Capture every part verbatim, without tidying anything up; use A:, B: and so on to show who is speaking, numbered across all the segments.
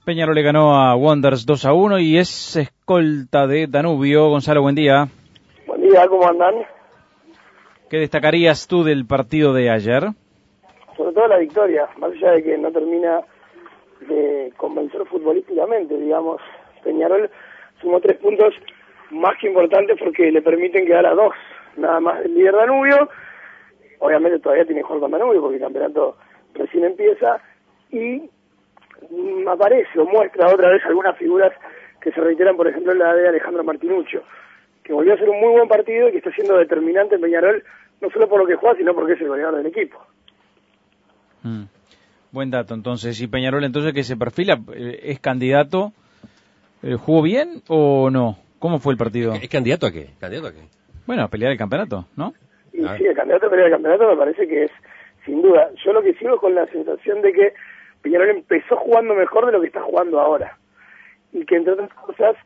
A: Peñarol le ganó a Wanderers dos a uno y es escolta de Danubio. Gonzalo, buen día.
B: Buen día, ¿cómo andan?
A: ¿Qué destacarías tú del partido de ayer?
B: Sobre todo la victoria, más allá de que no termina de convencer futbolísticamente, digamos. Peñarol sumó tres puntos más que importantes porque le permiten quedar a dos, nada más del líder Danubio. Obviamente todavía tiene que jugar con Danubio porque el campeonato recién empieza y aparece o muestra otra vez algunas figuras que se reiteran, por ejemplo la de Alejandro Martinuccio, que volvió a ser un muy buen partido y que está siendo determinante en Peñarol, no solo por lo que juega, sino porque es el goleador del equipo.
A: Mm. Buen dato, entonces. ¿Y Peñarol entonces que se perfila? ¿Es candidato? ¿Jugó bien o no? ¿Cómo fue el partido?
C: ¿Es candidato a qué? ¿Candidato a qué?
A: Bueno, a pelear el campeonato, ¿no?
B: Y sí, el candidato a pelear el campeonato me parece que es, sin duda. Yo lo que sigo con la sensación de que Peñarol empezó jugando mejor de lo que está jugando ahora. Y que entre otras cosas,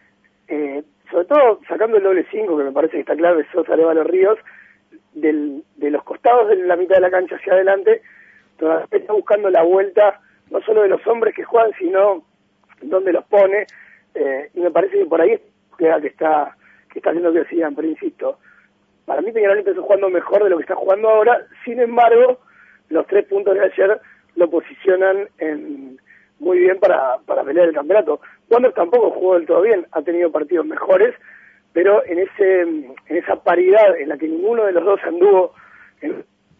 B: eh, sobre todo sacando el doble cinco, que me parece que está claro de Sosa, Arevalo, Ríos, del, de los costados de la mitad de la cancha hacia adelante, todavía está buscando la vuelta, no solo de los hombres que juegan, sino dónde los pone, eh, y me parece que por ahí es que está, que está haciendo que sigan, pero insisto, para mí Peñarol empezó jugando mejor de lo que está jugando ahora, sin embargo, los tres puntos de ayer lo posicionan en, muy bien para, para pelear el campeonato. Wanderers tampoco jugó del todo bien, ha tenido partidos mejores, pero en ese en esa paridad en la que ninguno de los dos anduvo, en,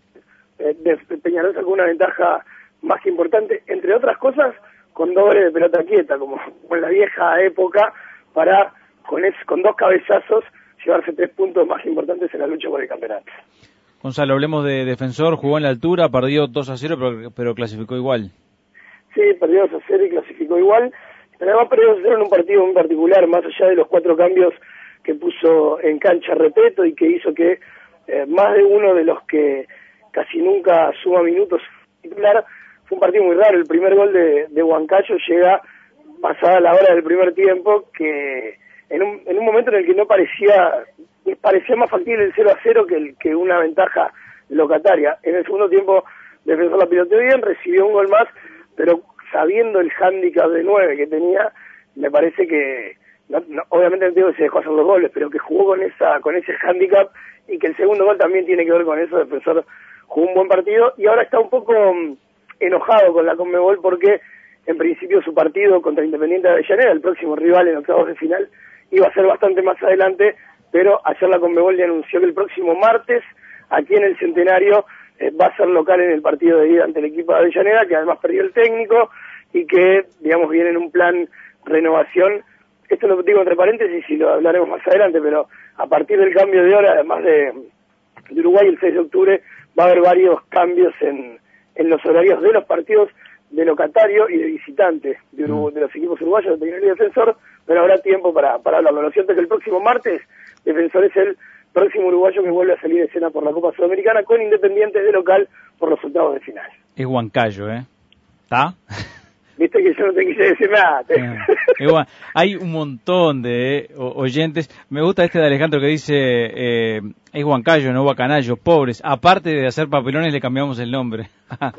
B: eh, de, Peñarol sacó una ventaja más que importante, entre otras cosas, con doble de pelota quieta, como, como en la vieja época, para con, es, con dos cabezazos llevarse tres puntos más importantes en la lucha por el campeonato.
A: Gonzalo, hablemos de Defensor, jugó en la altura, perdió dos a cero, pero, pero clasificó igual.
B: Sí, perdió dos a cero y clasificó igual, pero además perdió dos a cero en un partido muy particular, más allá de los cuatro cambios que puso en cancha Repeto y que hizo que eh, más de uno de los que casi nunca suma minutos titular. Fue un partido muy raro. El primer gol de, de Huancayo llega pasada la hora del primer tiempo, que en un, en un momento en el que no parecía parecía más factible el cero a cero que, el, que una ventaja locataria. En el segundo tiempo Defensor la piloteó bien, recibió un gol más, pero sabiendo el hándicap de nueve que tenía, me parece que no, no, obviamente no digo que se dejó hacer los goles, pero que jugó con esa con ese hándicap y que el segundo gol también tiene que ver con eso. Defensor jugó un buen partido y ahora está un poco enojado con la Conmebol porque en principio su partido contra Independiente de Avellaneda, el próximo rival en octavos de final, iba a ser bastante más adelante, pero ayer la Conmebol le anunció que el próximo martes, aquí en el Centenario, eh, va a ser local en el partido de ida ante el equipo de Avellaneda, que además perdió el técnico y que, digamos, viene en un plan renovación. Esto lo digo entre paréntesis y lo hablaremos más adelante, pero a partir del cambio de hora, además de, de Uruguay, el seis de octubre, va a haber varios cambios en, en los horarios de los partidos de locatario y de visitante de, Uruguay, de los equipos uruguayos, de Peñarol y Defensor, pero habrá tiempo para, para hablarlo. Lo cierto es que el próximo martes, Defensor es el próximo uruguayo que vuelve a salir de escena por la Copa Sudamericana con Independiente de local por los octavos de final.
A: Es Huancayo, ¿eh? ¿Está?
B: Viste que yo no te quise decir nada.
A: Eh, hay un montón de eh, oyentes. Me gusta este de Alejandro que dice, eh, es Huancayo, no Huacanayo, pobres. Aparte de hacer papelones le cambiamos el nombre.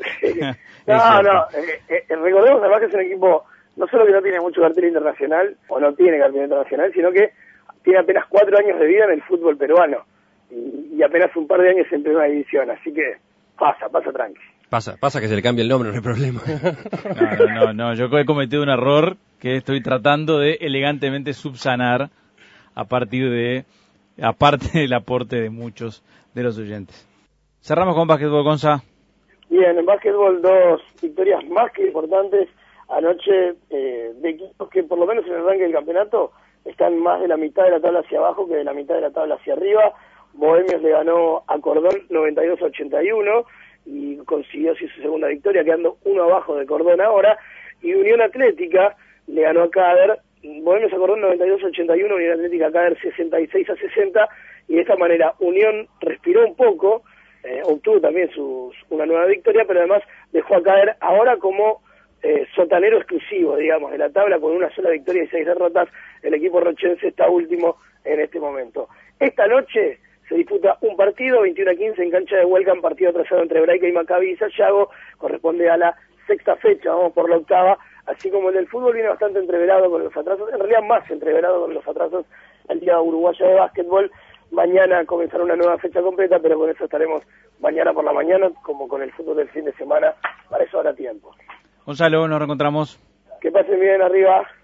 B: no, no, eh, eh, recordemos además que es un equipo no solo que no tiene mucho cartel internacional, o no tiene cartel internacional, sino que tiene apenas cuatro años de vida en el fútbol peruano y, y apenas un par de años en primera división, así que pasa, pasa tranqui.
C: Pasa, pasa que se le cambia el nombre, no hay problema.
A: No, no, no, no, yo he cometido un error que estoy tratando de elegantemente subsanar a partir de, aparte del aporte de muchos de los oyentes. Cerramos con básquetbol, Gonza.
B: Bien, en básquetbol dos victorias más que importantes anoche eh, de equipos que por lo menos en el ranking del campeonato están más de la mitad de la tabla hacia abajo que de la mitad de la tabla hacia arriba. Bohemios le ganó a Cordón noventa y dos a ochenta y uno y consiguió así su segunda victoria, quedando uno abajo de Cordón ahora, y Unión Atlética le ganó a Cader, Bohemios a Cordón noventa y dos a ochenta y uno, Unión Atlética a Cader sesenta y seis a sesenta, y de esta manera Unión respiró un poco, eh, obtuvo también sus, una nueva victoria, pero además dejó a Cader ahora como eh, sotanero exclusivo, digamos, de la tabla, con una sola victoria y seis derrotas. El equipo rochense está último en este momento. Esta noche se disputa un partido, veintiuno a quince en cancha de Welcome, partido atrasado entre Braica y Maccabi y Sayago, corresponde a la sexta fecha, vamos por la octava, así así como el del fútbol viene bastante entreverado con los atrasos, en realidad más entreverado con los atrasos al Día Uruguayo de Básquetbol. Mañana comenzará una nueva fecha completa, pero con eso estaremos mañana por la mañana, como con el fútbol del fin de semana, para eso habrá tiempo.
A: Gonzalo, nos reencontramos.
B: Que pasen bien arriba.